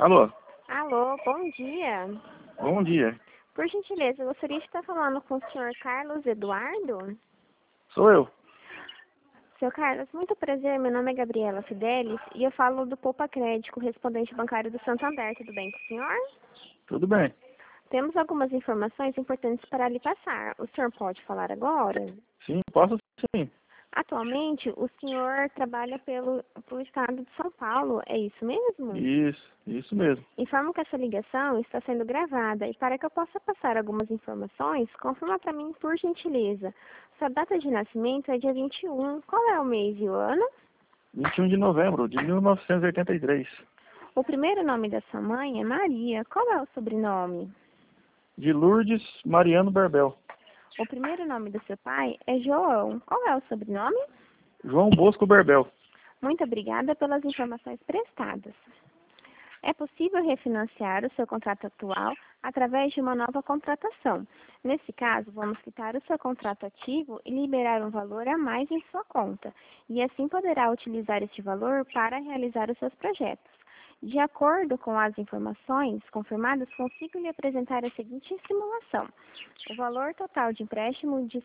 Alô, Alô, bom dia. bom dia. Por gentileza, eu gostaria de estar falando com o senhor Carlos Eduardo. Sou eu. Seu Carlos, muito prazer. Meu nome é Gabriela Fidelis e eu falo do Poupa Crédito, correspondente bancário do Santander. Tudo bem com o senhor? Tudo bem. Temos algumas informações importantes para lhe passar. O senhor pode falar agora? Sim, posso sim. Atualmente, o senhor trabalha pelo estado de São Paulo, é isso mesmo? Isso mesmo. Informo que essa ligação está sendo gravada e para que eu possa passar algumas informações, confirma para mim, por gentileza. Sua data de nascimento é dia 21. Qual é o mês e o ano? 21 de novembro de 1983. O primeiro nome da sua mãe é Maria. Qual é o sobrenome? De Lourdes Mariano Berbel. O primeiro nome do seu pai é João. Qual é o sobrenome? João Bosco Berbel. Muito obrigada pelas informações prestadas. É possível refinanciar o seu contrato atual através de uma nova contratação. Nesse caso, vamos quitar o seu contrato ativo e liberar um valor a mais em sua conta, e assim poderá utilizar este valor para realizar os seus projetos. De acordo com as informações confirmadas, consigo lhe apresentar a seguinte simulação. O valor total de empréstimo de R$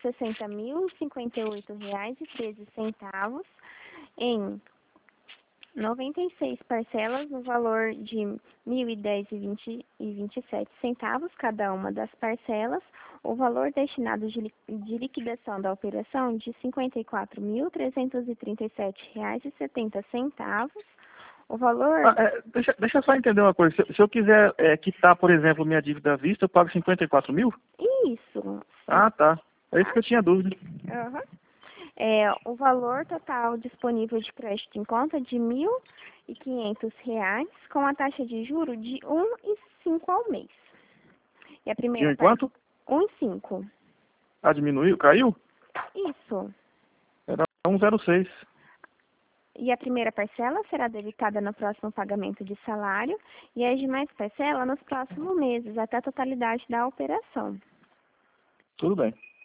60.058,13 em 96 parcelas no valor de R$ 1.010,27 cada uma das parcelas, o valor destinado de liquidação da operação de R$ 54.337,70, o valor... Deixa eu só entender uma coisa. Se eu quiser quitar, por exemplo, minha dívida à vista, eu pago 54 mil? Isso. Ah, tá. É isso que eu tinha dúvida. Uhum. O valor total disponível de crédito em conta de R$ 1.500, com a taxa de juros de 1,5 ao mês. E a Tinha primeira em quanto? 1,5. Ah, diminuiu? Caiu? Isso. Era 1,06. E a primeira parcela será debitada no próximo pagamento de salário e as demais parcelas nos próximos meses, até a totalidade da operação. Tudo bem.